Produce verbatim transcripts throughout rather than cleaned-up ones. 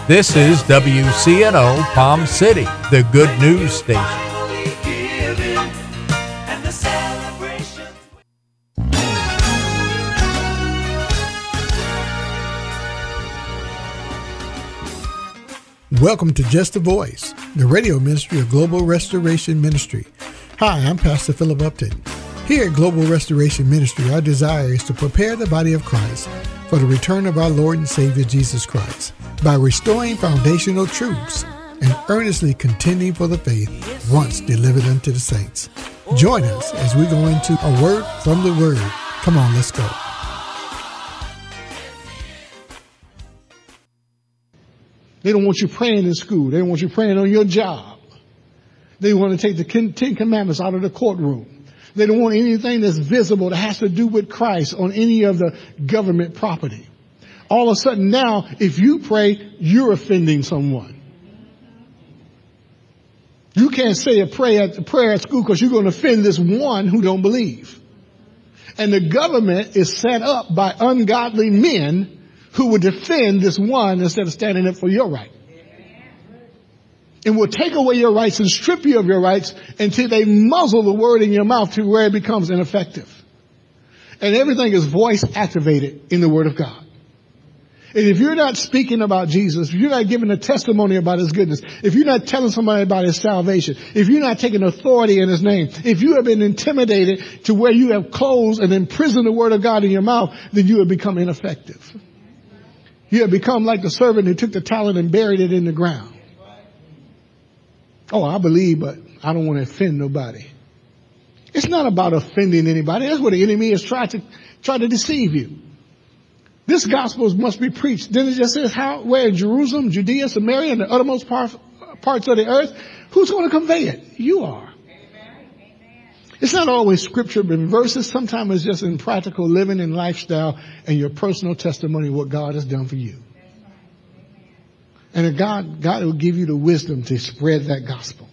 This is W C N O Palm City, the good news station. Welcome to Just a Voice, the radio ministry of Global Restoration Ministry. Hi, I'm Pastor Philip Upton. Here at Global Restoration Ministry, our desire is to prepare the body of Christ for the return of our Lord and Savior Jesus Christ by restoring foundational truths and earnestly contending for the faith once delivered unto the saints. Join us as we go into a word from the Word. Come on, let's go. They don't want you praying in school. They don't want you praying on your job. They want to take the Ten Commandments out of the courtroom. They don't want anything that's visible that has to do with Christ on any of the government property. All of a sudden now, if you pray, you're offending someone. You can't say a prayer at, a prayer at school because you're going to offend this one who don't believe. And the government is set up by ungodly men who would defend this one instead of standing up for your right. And will take away your rights and strip you of your rights until they muzzle the word in your mouth to where it becomes ineffective. And everything is voice activated in the Word of God. And if you're not speaking about Jesus, if you're not giving a testimony about His goodness, if you're not telling somebody about His salvation, if you're not taking authority in His name, if you have been intimidated to where you have closed and imprisoned the Word of God in your mouth, then you have become ineffective. You have become like the servant who took the talent and buried it in the ground. Oh, I believe, but I don't want to offend nobody. It's not about offending anybody. That's what the enemy is trying to try to deceive you. This gospel must be preached. Then it just says how, where in Jerusalem, Judea, Samaria, and the uttermost par- parts of the earth. Who's going to convey it? You are. It's not always scripture and verses. Sometimes it's just in practical living and lifestyle and your personal testimony of what God has done for you. And God, God will give you the wisdom to spread that gospel.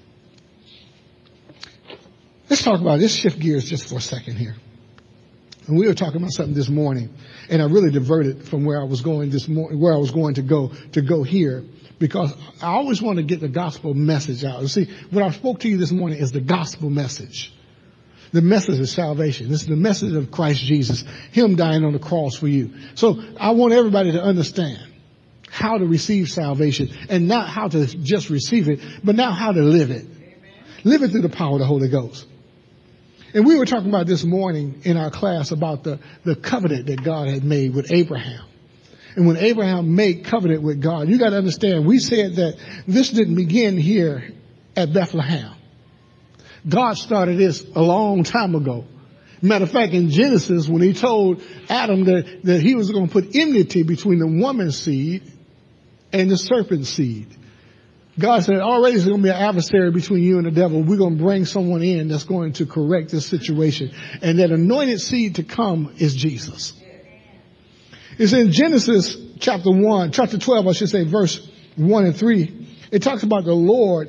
Let's talk about, let's shift gears just for a second here. And we were talking about something this morning, and I really diverted from where I was going this morning, where I was going to go, to go here, because I always want to get the gospel message out. You see, what I spoke to you this morning is the gospel message. The message of salvation. This is the message of Christ Jesus, Him dying on the cross for you. So I want everybody to understand how to receive salvation, and not how to just receive it, but now how to live it. Amen. Live it through the power of the Holy Ghost. And we were talking about this morning in our class about the, the covenant that God had made with Abraham. And when Abraham made covenant with God, you got to understand, we said that this didn't begin here at Bethlehem. God started this a long time ago. Matter of fact, in Genesis, when He told Adam that, that He was going to put enmity between the woman's seed and the serpent's seed, God said, already there's going to be an adversary between you and the devil. We're going to bring someone in that's going to correct this situation. And that anointed seed to come is Jesus. It's in Genesis chapter one, chapter twelve, I should say, verse one and three. It talks about the Lord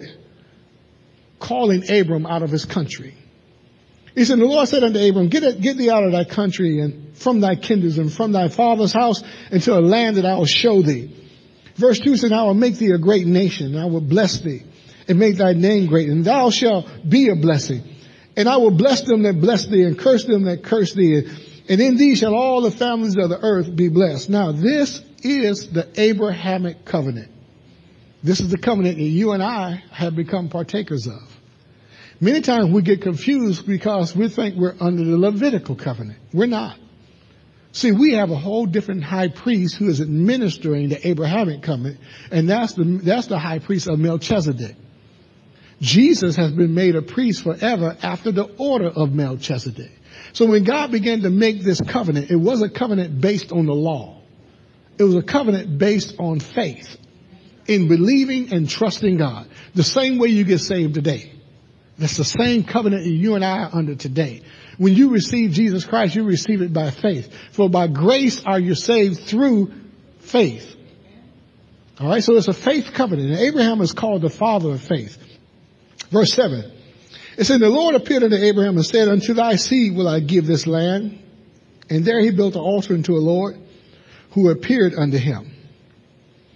calling Abram out of his country. He said, the Lord said unto Abram, get, it, get thee out of thy country and from thy kindreds and from thy father's house into a land that I will show thee. Verse two said, I will make thee a great nation, and I will bless thee, and make thy name great, and thou shalt be a blessing. And I will bless them that bless thee, and curse them that curse thee. And in thee shall all the families of the earth be blessed. Now, this is the Abrahamic covenant. This is the covenant that you and I have become partakers of. Many times we get confused because we think we're under the Levitical covenant. We're not. See, we have a whole different high priest who is administering the Abrahamic covenant, and that's the, that's the high priest of Melchizedek. Jesus has been made a priest forever after the order of Melchizedek. So when God began to make this covenant, it was a covenant based on the law. It was a covenant based on faith in believing and trusting God. The same way you get saved today. That's the same covenant that you and I are under today. When you receive Jesus Christ, you receive it by faith. For by grace are you saved through faith. All right, so it's a faith covenant. And Abraham is called the father of faith. Verse seven. It said, the Lord appeared unto Abraham and said, unto thy seed will I give this land. And there he built an altar unto the Lord who appeared unto him.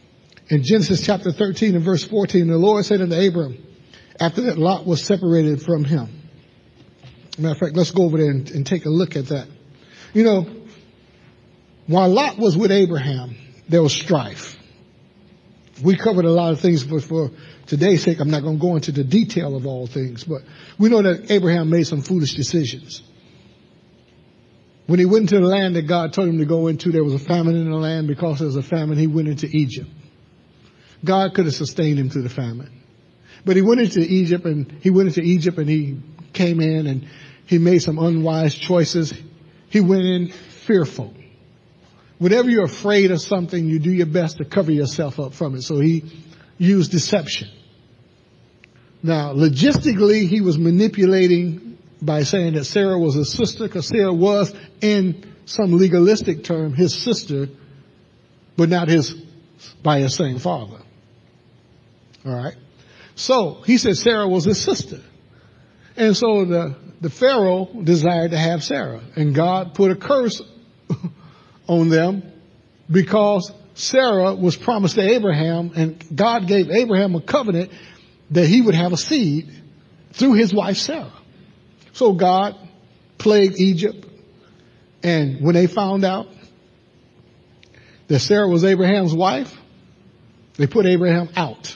In Genesis chapter thirteen and verse fourteen, the Lord said unto Abram, after that Lot was separated from him. Matter of fact, let's go over there and, and take a look at that. You know, while Lot was with Abraham, there was strife. We covered a lot of things, but for today's sake, I'm not going to go into the detail of all things. But we know that Abraham made some foolish decisions. When he went into the land that God told him to go into, there was a famine in the land. Because there was a famine, he went into Egypt. God could have sustained him through the famine. But he went into Egypt, and he went into Egypt, and he came in, and he made some unwise choices. He went in fearful. Whenever you're afraid of something, you do your best to cover yourself up from it. So he used deception. Now, logistically, he was manipulating by saying that Sarah was his sister, because Sarah was, in some legalistic term, his sister, but not his by his same father. All right. So he said Sarah was his sister. And so the, the Pharaoh desired to have Sarah. And God put a curse on them because Sarah was promised to Abraham, and God gave Abraham a covenant that he would have a seed through his wife Sarah. So God plagued Egypt. And when they found out that Sarah was Abraham's wife, they put Abraham out.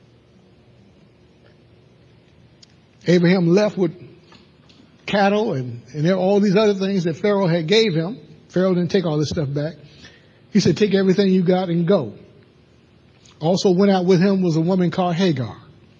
Abraham left with cattle and, and all these other things that Pharaoh had gave him. Pharaoh didn't take all this stuff back. He said, take everything you got and go. Also went out with him was a woman called Hagar.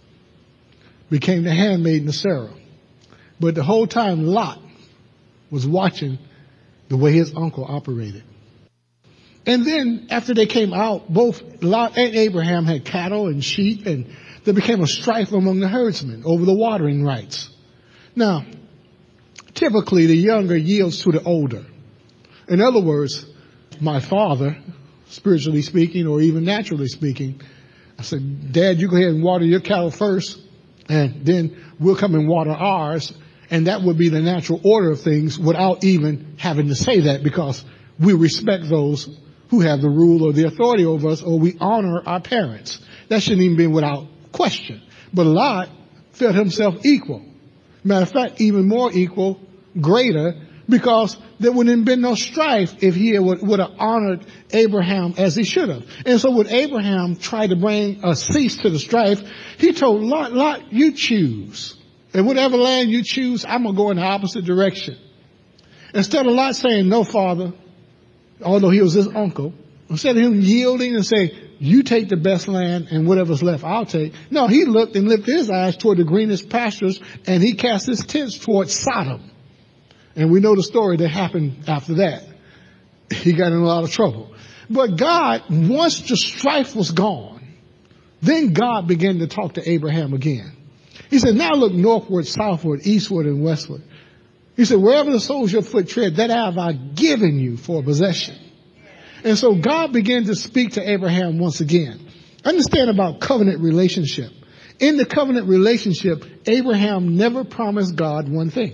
Became the handmaiden of Sarah. But the whole time Lot was watching the way his uncle operated. And then after they came out, both Lot and Abraham had cattle and sheep, and there became a strife among the herdsmen over the watering rights. Now, typically the younger yields to the older. In other words, my father, spiritually speaking or even naturally speaking, I said, Dad, you go ahead and water your cattle first, and then we'll come and water ours. And that would be the natural order of things without even having to say that, because we respect those who have the rule or the authority over us, or we honor our parents. That shouldn't even be without question. But Lot felt himself equal. Matter of fact, even more equal, greater, because there wouldn't have been no strife if he would, would have honored Abraham as he should have. And so when Abraham tried to bring a cease to the strife, he told Lot, Lot, you choose. And whatever land you choose, I'm going to go in the opposite direction. Instead of Lot saying, no, father, although he was his uncle, instead of him yielding and saying, you take the best land and whatever's left, I'll take. No, he looked and lifted his eyes toward the greenest pastures, and he cast his tents toward Sodom. And we know the story that happened after that. He got in a lot of trouble. But God, once the strife was gone, then God began to talk to Abraham again. He said, now look northward, southward, eastward, and westward. He said, wherever the soles of your foot tread, that have I given you for possession. And so God began to speak to Abraham once again. Understand about covenant relationship. In the covenant relationship, Abraham never promised God one thing.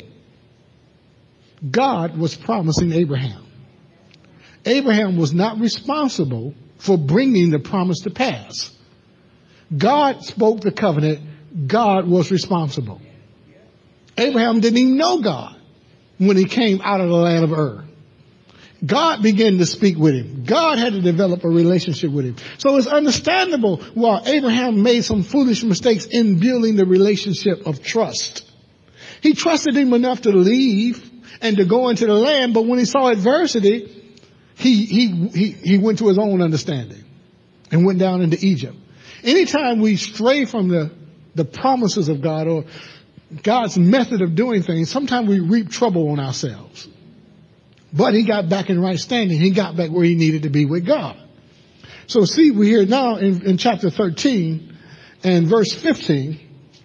God was promising Abraham. Abraham was not responsible for bringing the promise to pass. God spoke the covenant. God was responsible. Abraham didn't even know God when he came out of the land of Ur. God began to speak with him. God had to develop a relationship with him. So it's understandable why Abraham made some foolish mistakes in building the relationship of trust. He trusted him enough to leave and to go into the land, but when he saw adversity, he, he, he, he went to his own understanding and went down into Egypt. Anytime we stray from the, the promises of God or God's method of doing things, sometimes we reap trouble on ourselves. But he got back in right standing. He got back where he needed to be with God. So see, we're here now in, in chapter thirteen and verse fifteen.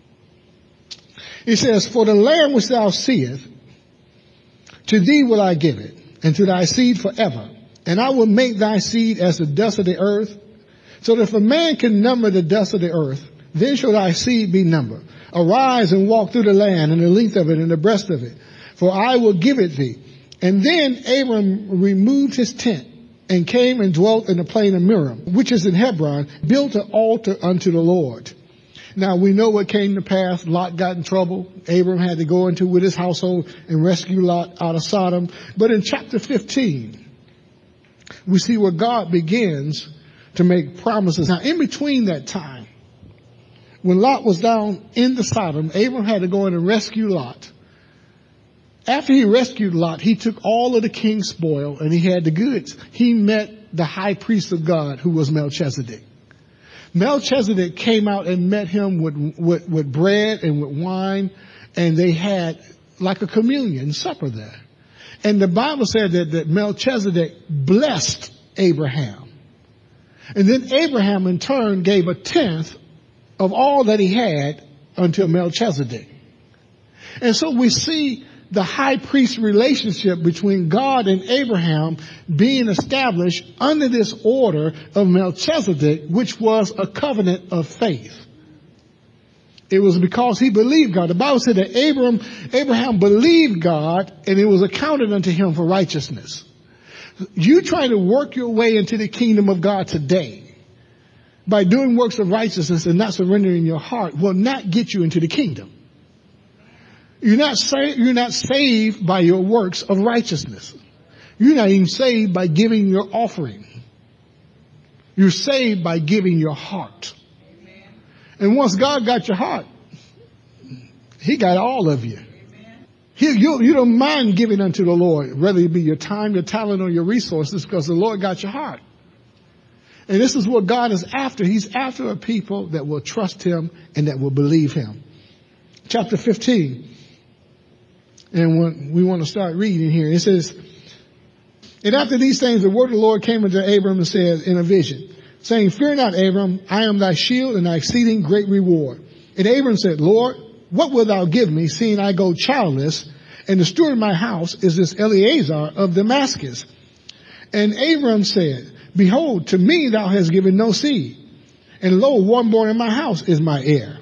It says, for the land which thou seest, to thee will I give it, and to thy seed forever. And I will make thy seed as the dust of the earth, so that if a man can number the dust of the earth, then shall thy seed be numbered. Arise and walk through the land, and the length of it, and the breadth of it, for I will give it thee. And then Abram removed his tent and came and dwelt in the plain of Miriam, which is in Hebron, built an altar unto the Lord. Now we know what came to pass. Lot got in trouble. Abram had to go into with his household and rescue Lot out of Sodom. But in chapter fifteen, we see where God begins to make promises. Now in between that time, when Lot was down in the Sodom, Abram had to go in and rescue Lot. After he rescued Lot, he took all of the king's spoil and he had the goods. He met the high priest of God, who was Melchizedek. Melchizedek came out and met him with, with, with bread and with wine, and they had like a communion supper there. And the Bible said that, that Melchizedek blessed Abraham. And then Abraham in turn gave a tenth of all that he had unto Melchizedek. And so we see the high priest relationship between God and Abraham being established under this order of Melchizedek, which was a covenant of faith. It was because he believed God. The Bible said that Abraham, Abraham believed God, and it was accounted unto him for righteousness. You trying to work your way into the kingdom of God today by doing works of righteousness and not surrendering your heart will not get you into the kingdom. You're not saved, you're not saved by your works of righteousness. You're not even saved by giving your offering. You're saved by giving your heart. Amen. And once God got your heart, he got all of you. He, you. You don't mind giving unto the Lord, whether it be your time, your talent, or your resources, because the Lord got your heart. And this is what God is after. He's after a people that will trust him and that will believe him. Chapter fifteen. And when we want to start reading here, it says, and after these things, the word of the Lord came unto Abram and said in a vision, saying, fear not, Abram, I am thy shield and thy exceeding great reward. And Abram said, Lord, what wilt thou give me, seeing I go childless, and the steward of my house is this Eleazar of Damascus? And Abram said, behold, to me thou hast given no seed, and lo, one born in my house is my heir.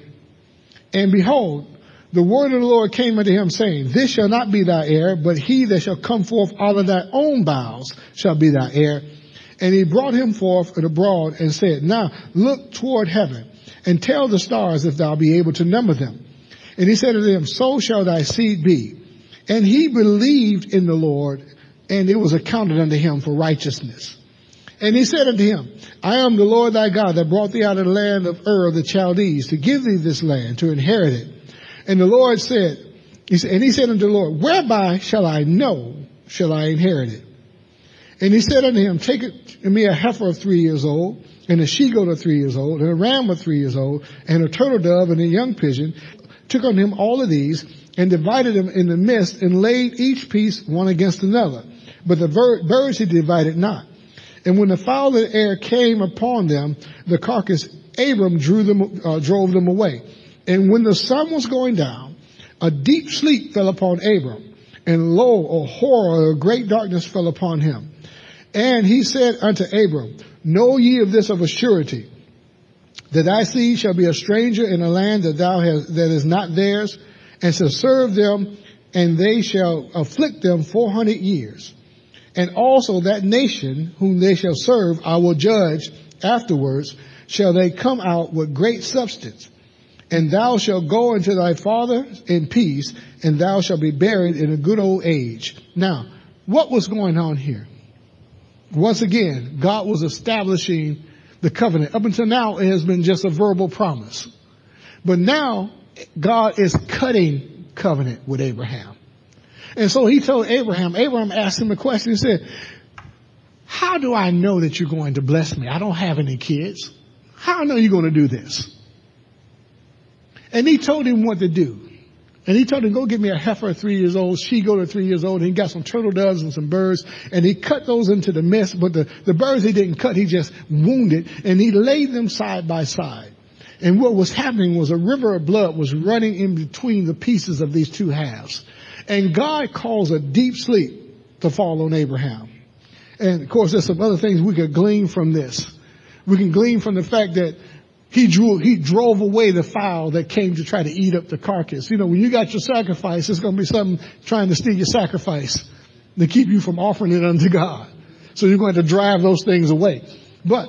And behold, the word of the Lord came unto him, saying, this shall not be thy heir, but he that shall come forth out of thy own bowels shall be thy heir. And he brought him forth abroad and said, now look toward heaven and tell the stars if thou be able to number them. And he said unto them, so shall thy seed be. And he believed in the Lord, and it was accounted unto him for righteousness. And he said unto him, I am the Lord thy God that brought thee out of the land of Ur of the Chaldees to give thee this land to inherit it. And the Lord said, he said, and he said unto the Lord, whereby shall I know, shall I inherit it? And he said unto him, take it me a heifer of three years old, and a she-goat of three years old, and a ram of three years old, and a turtle dove, and a young pigeon. Took on him all of these, and divided them in the midst, and laid each piece one against another. But the bir- birds he divided not. And when the fowl of the air came upon them, the carcass, Abram drew them, uh, drove them away. And when the sun was going down, a deep sleep fell upon Abram, and lo, a horror, a great darkness fell upon him. And he said unto Abram, know ye of this of a surety, that thy seed shall be a stranger in a land that thou hast, that is not theirs, and shall serve them, and they shall afflict them four hundred years. And also that nation whom they shall serve, I will judge afterwards, shall they come out with great substance. And thou shalt go unto thy father in peace, and thou shalt be buried in a good old age. Now, what was going on here? Once again, God was establishing the covenant. Up until now, it has been just a verbal promise. But now, God is cutting covenant with Abraham. And so he told Abraham, Abraham asked him a question. He said, how do I know that you're going to bless me? I don't have any kids. How I know you're going to do this? And he told him what to do. And he told him, go get me a heifer three years old, she-goat three years old. And he got some turtle doves and some birds. And he cut those into the midst. But the, the birds he didn't cut, he just wounded. And he laid them side by side. And what was happening was a river of blood was running in between the pieces of these two halves. And God caused a deep sleep to fall on Abraham. And of course, there's some other things we could glean from this. We can glean from the fact that He drew, he drove away the fowl that came to try to eat up the carcass. You know, when you got your sacrifice, it's going to be something trying to steal your sacrifice to keep you from offering it unto God. So you're going to drive those things away. But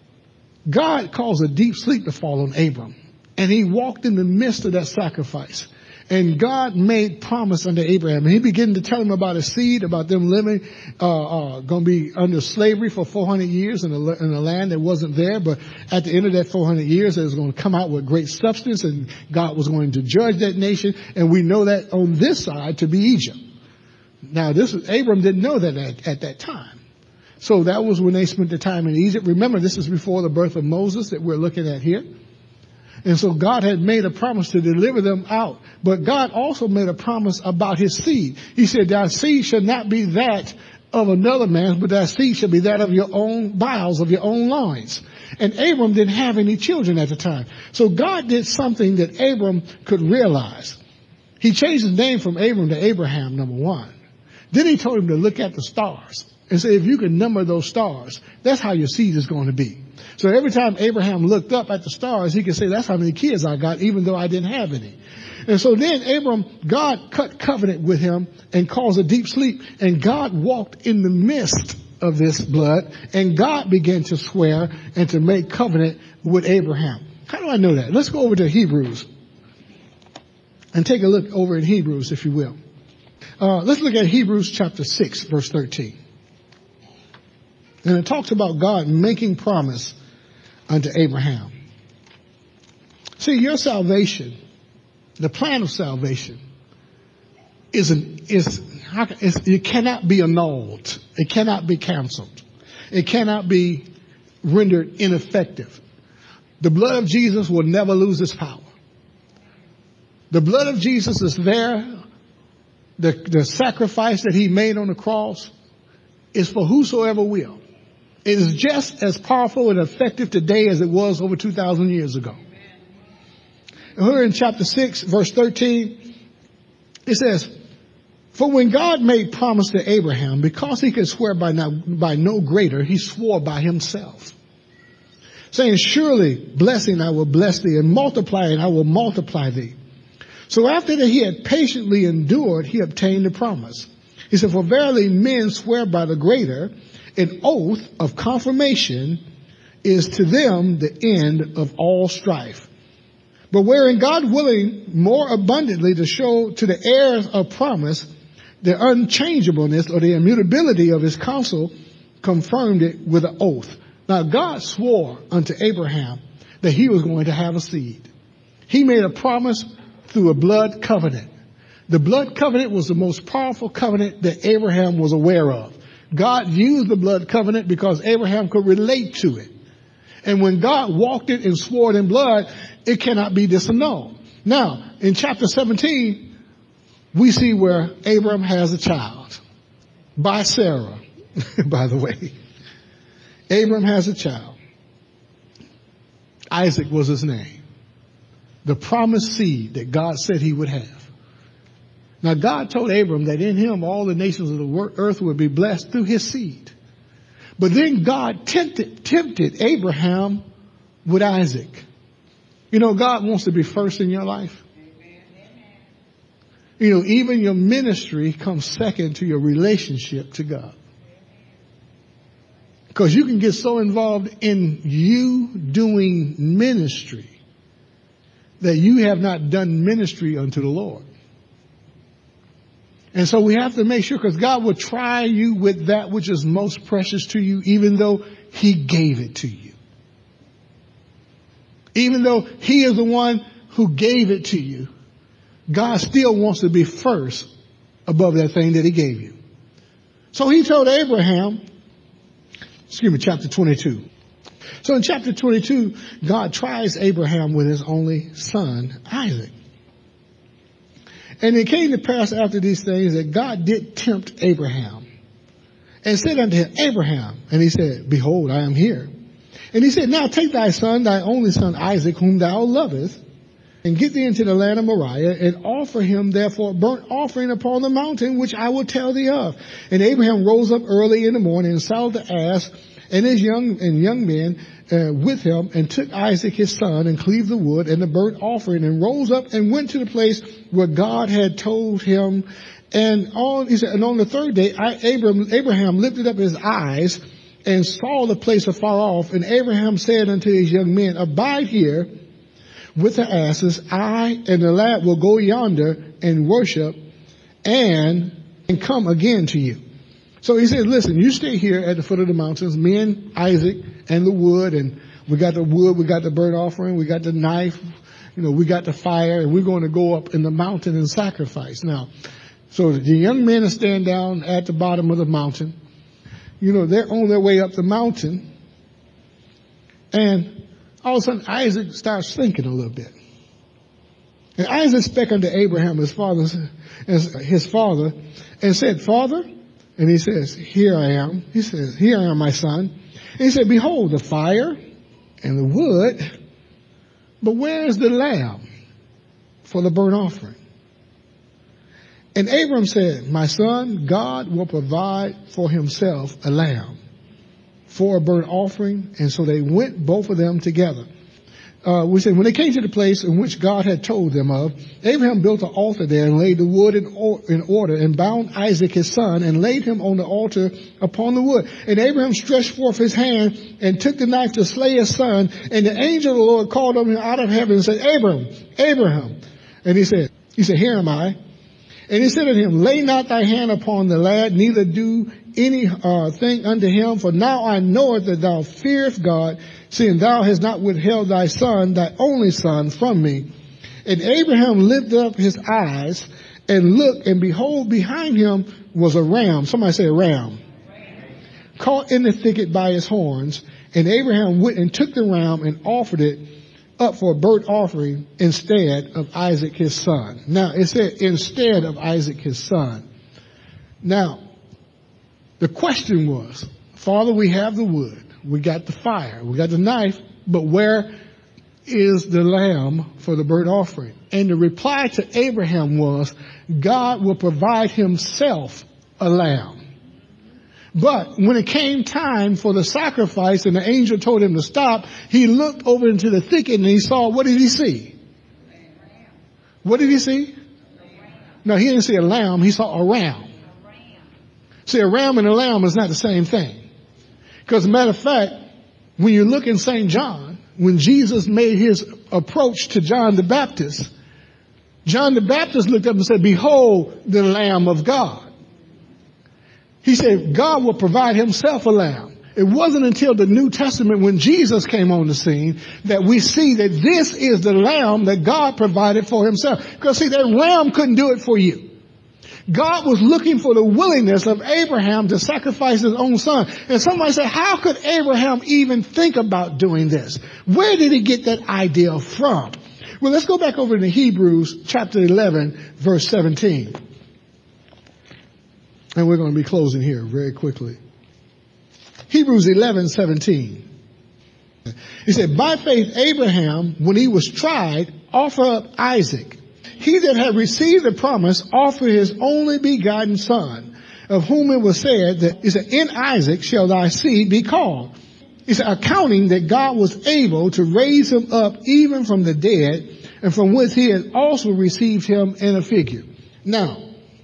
God caused a deep sleep to fall on Abram, and he walked in the midst of that sacrifice. And God made promise unto Abraham. And he began to tell him about his seed, about them living, uh, uh, going to be under slavery for four hundred years in a, in a land that wasn't there. But at the end of that four hundred years, it was going to come out with great substance, and God was going to judge that nation. And we know that on this side to be Egypt. Now, this is, Abram didn't know that at, at that time. So that was when they spent the time in Egypt. Remember, this is before the birth of Moses that we're looking at here. And so God had made a promise to deliver them out. But God also made a promise about his seed. He said, thy seed shall not be that of another man's, but thy seed shall be that of your own bowels, of your own loins. And Abram didn't have any children at the time. So God did something that Abram could realize. He changed his name from Abram to Abraham, number one. Then he told him to look at the stars and say, if you can number those stars, that's how your seed is going to be. So every time Abraham looked up at the stars, he could say, that's how many kids I got, even though I didn't have any. And so then Abram, God cut covenant with him and caused a deep sleep. And God walked in the midst of this blood. And God began to swear and to make covenant with Abraham. How do I know that? Let's go over to Hebrews and take a look over in Hebrews, if you will. Uh, let's look at Hebrews chapter six, verse thirteen. And it talks about God making promise unto Abraham. See, your salvation, the plan of salvation, is an, is, is it cannot be annulled. It cannot be canceled. It cannot be rendered ineffective. The blood of Jesus will never lose its power. The blood of Jesus is there. The, the sacrifice that he made on the cross is for whosoever will. It is just as powerful and effective today as it was over two thousand years ago. And here in chapter six, verse thirteen, it says, for when God made promise to Abraham, because he could swear by no, by no greater, he swore by himself, saying, surely blessing I will bless thee, and multiplying I will multiply thee. So after that he had patiently endured, he obtained the promise. He said, for verily men swear by the greater, an oath of confirmation is to them the end of all strife. But wherein God willing more abundantly to show to the heirs of promise the unchangeableness or the immutability of his counsel, confirmed it with an oath. Now God swore unto Abraham that he was going to have a seed. He made a promise through a blood covenant. The blood covenant was the most powerful covenant that Abraham was aware of. God used the blood covenant because Abraham could relate to it. And when God walked it and swore it in blood, it cannot be disannulled. Now, in chapter seventeen, we see where Abraham has a child by Sarah, by the way. Abraham has a child. Isaac was his name. The promised seed that God said he would have. Now, God told Abram that in him all the nations of the earth would be blessed through his seed. But then God tempted, tempted Abraham with Isaac. You know, God wants to be first in your life. You know, even your ministry comes second to your relationship to God. Because you can get so involved in you doing ministry that you have not done ministry unto the Lord. And so we have to make sure, because God will try you with that which is most precious to you, even though he gave it to you. Even though he is the one who gave it to you, God still wants to be first above that thing that he gave you. So he told Abraham, excuse me, chapter twenty-two. So in chapter twenty-two, God tries Abraham with his only son, Isaac. And it came to pass after these things that God did tempt Abraham and said unto him, Abraham. And he said, behold, I am here. And he said, now take thy son, thy only son Isaac, whom thou lovest, and get thee into the land of Moriah, and offer him therefore burnt offering upon the mountain, which I will tell thee of. And Abraham rose up early in the morning and saddled the ass and his young and young men uh, with him, and took Isaac his son, and cleaved the wood and the burnt offering, and rose up and went to the place where God had told him. And on, he said, and on the third day, I, Abraham, Abraham lifted up his eyes and saw the place afar off. And Abraham said unto his young men, abide here with the asses. I and the lad will go yonder and worship and, and come again to you. So he said, listen, you stay here at the foot of the mountains, me and Isaac and the wood, and we got the wood, we got the burnt offering, we got the knife, you know, we got the fire, and we're going to go up in the mountain and sacrifice. Now, so the young men are standing down at the bottom of the mountain. You know, they're on their way up the mountain. And all of a sudden, Isaac starts thinking a little bit. And Isaac spake unto Abraham, his father, his father, and said, Father, and he says, here I am. He says, here I am, my son. And he said, behold, the fire and the wood, but where is the lamb for the burnt offering? And Abram said, my son, God will provide for himself a lamb for a burnt offering. And so they went, both of them together. Uh, we said, when they came to the place in which God had told them of, Abraham built an altar there and laid the wood in, or, in order and bound Isaac his son and laid him on the altar upon the wood. And Abraham stretched forth his hand and took the knife to slay his son. And the angel of the Lord called on him out of heaven and said, Abraham, Abraham. And he said, he said, here am I. And he said unto him, lay not thy hand upon the lad, neither do any uh, thing unto him, for now I know it that thou fearest God, seeing thou hast not withheld thy son, thy only son, from me. And Abraham lifted up his eyes and looked, and behold, behind him was a ram. Somebody say a ram. Caught in the thicket by his horns. And Abraham went and took the ram and offered it up for a burnt offering instead of Isaac his son. Now, it said instead of Isaac his son. Now, the question was, Father, we have the wood, we got the fire, we got the knife, but where is the lamb for the burnt offering? And the reply to Abraham was, God will provide himself a lamb. But when it came time for the sacrifice and the angel told him to stop, he looked over into the thicket and he saw, what did he see? What did he see? No, he didn't see a lamb, he saw a ram. See, a ram and a lamb is not the same thing. Because, as a matter of fact, when you look in Saint John, when Jesus made his approach to John the Baptist, John the Baptist looked up and said, behold the Lamb of God. He said, God will provide himself a lamb. It wasn't until the New Testament when Jesus came on the scene that we see that this is the lamb that God provided for himself. Because see, that lamb couldn't do it for you. God was looking for the willingness of Abraham to sacrifice his own son. And somebody said, how could Abraham even think about doing this? Where did he get that idea from? Well, let's go back over to Hebrews chapter eleven, verse seventeen. And we're going to be closing here very quickly. Hebrews eleven, seventeen. He said, by faith Abraham, when he was tried, offered up Isaac. He that had received the promise offered his only begotten son, of whom it was said that, he said, in Isaac shall thy seed be called. He said, accounting that God was able to raise him up even from the dead, and from which he had also received him in a figure. Now,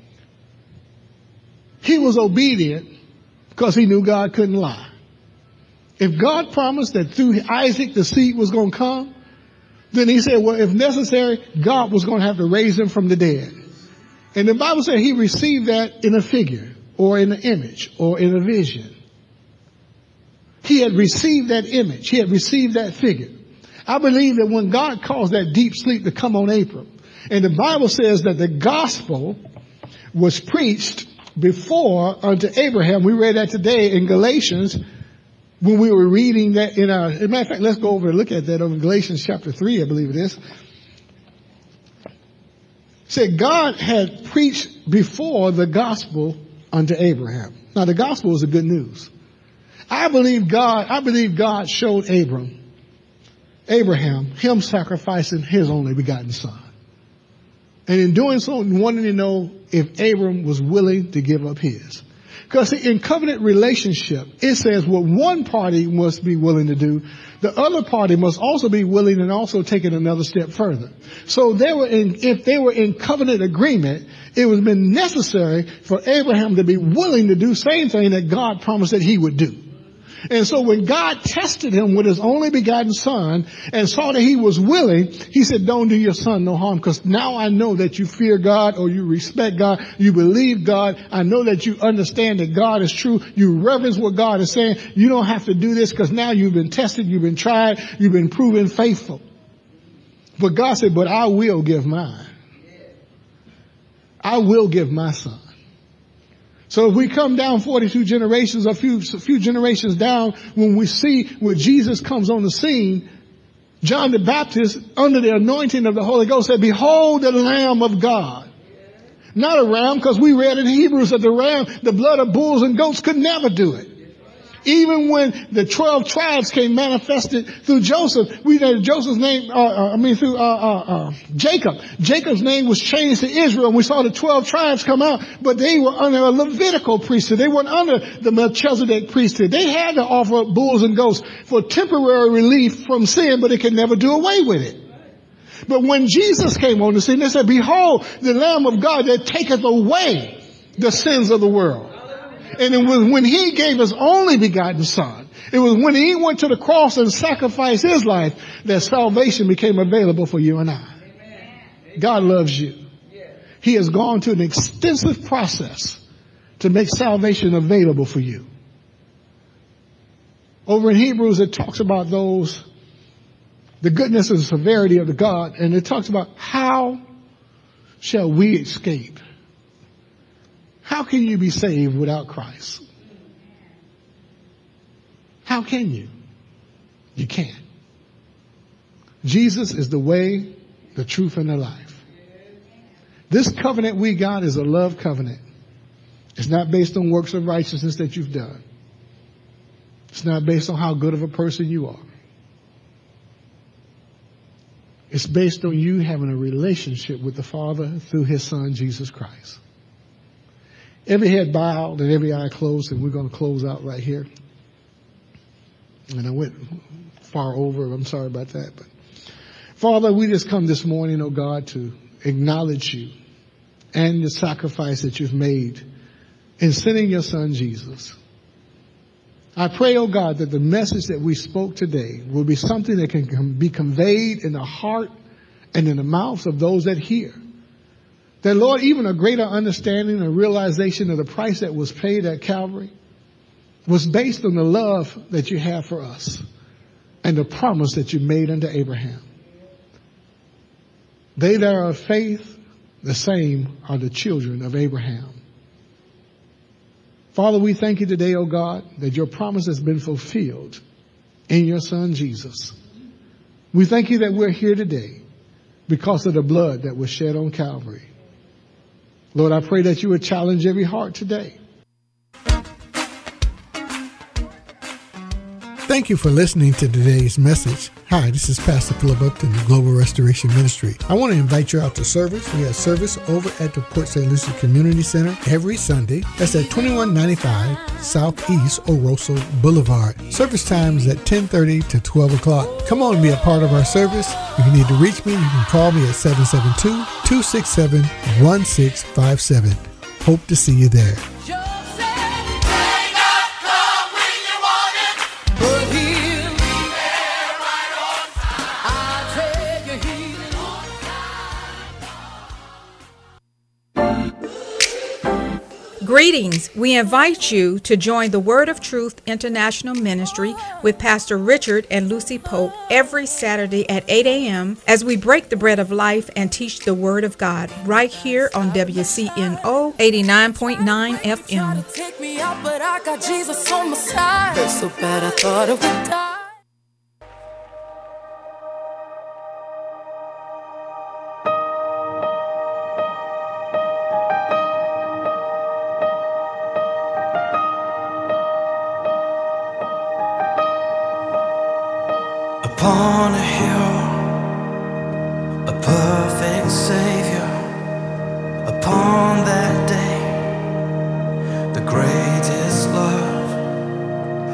he was obedient because he knew God couldn't lie. If God promised that through Isaac the seed was going to come, then he said, well, if necessary, God was going to have to raise him from the dead. And the Bible said he received that in a figure or in an image or in a vision. He had received that image. He had received that figure. I believe that when God caused that deep sleep to come on Abram, and the Bible says that the gospel was preached before unto Abraham. We read that today in Galatians when we were reading that in our, as a matter of fact, let's go over and look at that over in Galatians chapter three, I believe it is. Said God had preached before the gospel unto Abraham. Now the gospel is the good news. I believe God, I believe God showed Abram, Abraham, him sacrificing his only begotten son. And in doing so, wanting to know if Abram was willing to give up his. Because in covenant relationship, it says what one party must be willing to do, the other party must also be willing and also take it another step further. So they were in, if they were in covenant agreement, it would have been necessary for Abraham to be willing to do the same thing that God promised that he would do. And so when God tested him with his only begotten son and saw that he was willing, he said, don't do your son no harm, because now I know that you fear God, or you respect God, you believe God. I know that you understand that God is true. You reverence what God is saying. You don't have to do this because now you've been tested, you've been tried, you've been proven faithful. But God said, but I will give mine. I will give my son. So if we come down forty-two generations, a few, a few generations down, when we see when Jesus comes on the scene, John the Baptist, under the anointing of the Holy Ghost, said, behold the Lamb of God. Not a ram, because we read in Hebrews that the ram, the blood of bulls and goats could never do it. Even when the twelve tribes came manifested through Joseph, we know Joseph's name, uh, uh, I mean through uh, uh, uh, Jacob. Jacob's name was changed to Israel, and we saw the twelve tribes come out, but they were under a Levitical priesthood. They weren't under the Melchizedek priesthood. They had to offer up bulls and goats for temporary relief from sin, but it could never do away with it. But when Jesus came on the scene, they said, behold, the Lamb of God that taketh away the sins of the world. And it was when he gave his only begotten son, it was when he went to the cross and sacrificed his life, that salvation became available for you and I. God loves you. He has gone to an extensive process to make salvation available for you. Over in Hebrews, it talks about those, the goodness and severity of the God, and it talks about how shall we escape. How can you be saved without Christ? How can you? You can't. Jesus is the way, the truth, and the life. This covenant we got is a love covenant. It's not based on works of righteousness that you've done. It's not based on how good of a person you are. It's based on you having a relationship with the Father through his Son, Jesus Christ. Every head bowed and every eye closed, and we're going to close out right here. And I went far over. I'm sorry about that. But Father, we just come this morning, oh God, to acknowledge you and the sacrifice that you've made in sending your son Jesus. I pray, oh God, that the message that we spoke today will be something that can be conveyed in the heart and in the mouths of those that hear. That, Lord, even a greater understanding and realization of the price that was paid at Calvary was based on the love that you have for us and the promise that you made unto Abraham. They that are of faith, the same are the children of Abraham. Father, we thank you today, oh God, that your promise has been fulfilled in your son Jesus. We thank you that we're here today because of the blood that was shed on Calvary. Lord, I pray that you would challenge every heart today. Thank you for listening to today's message. Hi, this is Pastor Philip Upton, the Global Restoration Ministry. I want to invite you out to service. We have service over at the Port Saint Lucie Community Center every Sunday. That's at twenty-one ninety-five Southeast Oroso Boulevard. Service times at ten thirty to twelve o'clock. Come on and be a part of our service. If you need to reach me, you can call me at seven seven two, two six seven, one six five seven. Hope to see you there. Greetings. We invite you to join the Word of Truth International Ministry with Pastor Richard and Lucy Pope every Saturday at eight a.m. as we break the bread of life and teach the Word of God right here on W C N O eighty-nine point nine F M. Take me out, but I got Jesus on my side. So bad I thought I would die. Upon a hill, a perfect Savior